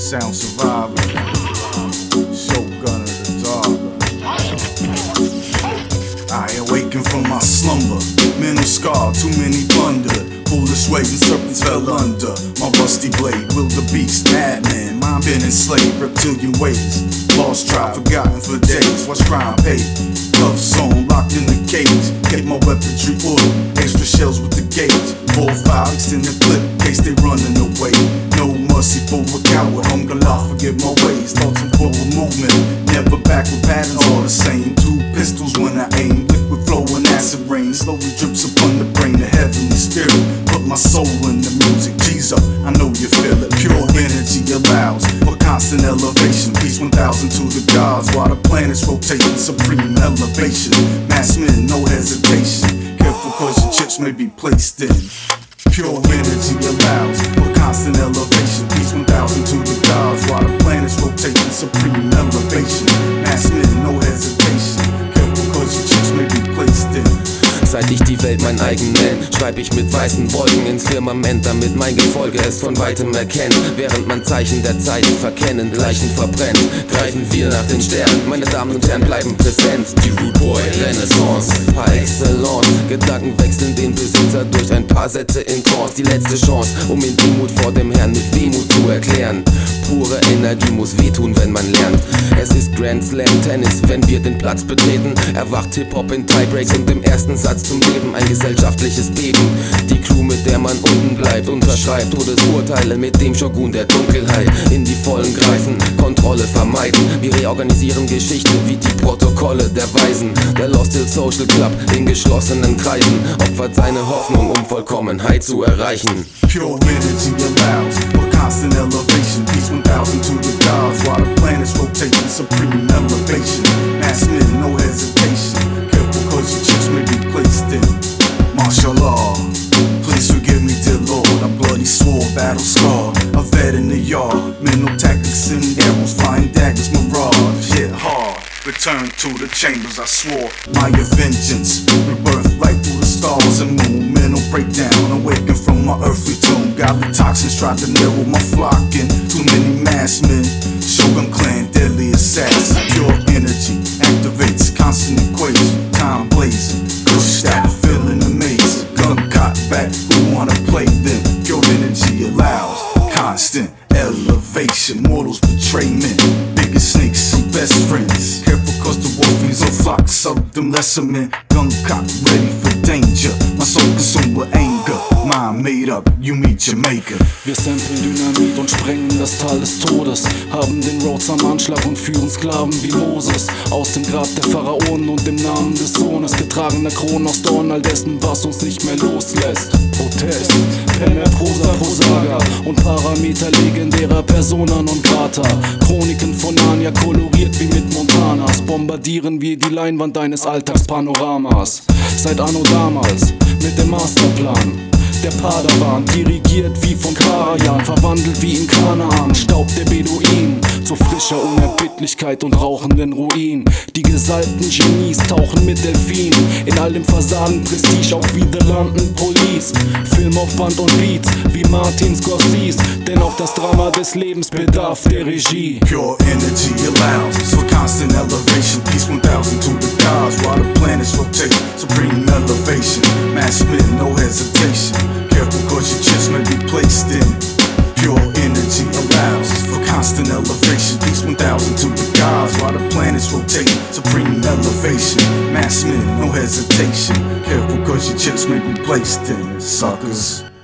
sound survivor, Shogun of the dark. I awaken from my slumber, mental scar, too many blunder. Foolish ways and serpents fell under my rusty blade. Will the beast, madman, mind been enslaved. Reptilian ways, lost tribe, forgotten for days. What's crime paid? Love song locked in the cage. Get my weaponry oil, extra shells with the gauge. 4-5 extended clip, case they running away. No mercy for a coward, hunger law, forget my ways. Thoughts and forward movement, never backward patterns all the same. 2 pistols when I aim, liquid flow and acid rain. Slowly drips upon the brain, the heavenly spirit. Put my soul in the music, G's up, I know you feel it. Pure energy allows for constant elevation. Peace 1000 to the gods, while the planets rotating, supreme elevation. Mass men, no hesitation. Careful cause your chips may be placed in. Pure energy allows for constant elevation. Peace 1000 to the gods, while the planets rotating, supreme elevation. Mass men, no hesitation. Careful cause your chips may be placed in. Seit ich die Welt mein eigen nenn, schreib ich mit weißen Wolken ins Firmament, damit mein Gefolge es von weitem erkennt. Während man Zeichen der Zeit verkennend Leichen verbrennt, greifen wir nach den Sternen. Meine Damen und Herren bleiben präsent. Die Rude Boy Renaissance, par excellence. Gedanken wechseln den Besitzer durch ein paar Sätze in Trance. Die letzte Chance, um in Demut vor dem Herrn mit Wehmut zu erklären. Pure Energie muss wehtun, wenn man lernt. Es ist Grand Slam Tennis, wenn wir den Platz betreten. Erwacht Hip-Hop in Tiebreaks und im ersten Satz zum Leben ein gesellschaftliches Beben. Die Crew, mit der man unten bleibt, unterschreibt Todesurteile mit dem Shogun der Dunkelheit. In die Vollen greifen, Kontrolle vermeiden. Wir reorganisieren Geschichte wie die Protokolle der Weisen. Der Lost Hill Social Club in geschlossenen Kreisen opfert seine Hoffnung, um Vollkommenheit zu erreichen. Pure energy allows for constant elevation. Peace 1000 to the gods, while the planets rotating, supreme elevation. Mass men, no hesitation. Careful cause your chips may be placed in. Martial law, please forgive me, dear Lord. A bloody sword, battle scar, a vet in the yard. Mental tactics and arrows, flying daggers, mirage. Hit hard, return to the chambers I swore. My vengeance, rebirth right through the stars and moon. Mental breakdown, awaken from my earthly tomb. Godly toxins tried to narrow my flock in. Too many mass men, Shogun clan, deadly assassin. Pure energy activates constant equation. Time blazing, push that feeling amazing. Gun caught back, who wanna play them? Pure energy allows constant elevation. Mortals betray men, biggest snakes, some best friends. Careful cause the wolfies will flock, seldom lesser men. Gun cocked, ready for danger. My soul consumed with anger. Mind made up, you meet your maker. Wir samplen Dynamit und sprengen das Tal des Todes. Haben den Rhodes am Anschlag und führen Sklaven wie Moses aus dem Grab der Pharaonen und im Namen des Sohnes. Getragener Kronen aus Dorn, all dessen, was uns nicht mehr loslässt. Protest, Penner, Prosa, Prosaga und Parameter legendärer Persona non grata. Chroniken von Narnia, koloriert wie mit Montanas. Bombardieren wir die Leinwand deines Alltagspanoramas. Seit anno damals, mit dem Masterplan. Der Padawan, dirigiert wie von Karajan, verwandelt wie in Kanaan. Staub der Beduin zu frischer Unerbittlichkeit und rauchenden Ruin. Die gesalbten Genies tauchen mit Delfinen in all dem Versagen, Prestige auch wie The London Police. Film auf Band und Beats wie Martin Scorsese, denn auch das Drama des Lebens bedarf der Regie. Pure energy allows for constant elevation. Peace 1000 to the gods, while the planets rotate, supreme elevation. Mass men, no hesitation. Careful cause your chips may be placed in. Pure energy allows for constant elevation. Peace 1000 to the gods, while the planets rotate, supreme elevation. Mass men, no hesitation. Careful cause your chips may be placed in, suckers.